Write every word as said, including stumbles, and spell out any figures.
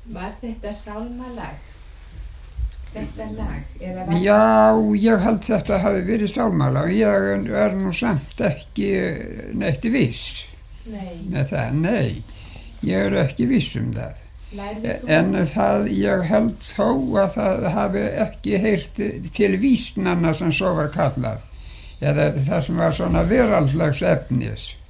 Var þetta sálmalag? Þetta lag? Eða var Já, ég held þetta hafi verið sálmalag. Ég er nú samt ekki neitt viss Nei. með það, nei. Ég er ekki viss um það. Lærði þú? En það, ég held þó að það hafi ekki heyrt til vísnanna sem svo var kallað. Eða það sem var svona veraldlegs efnis.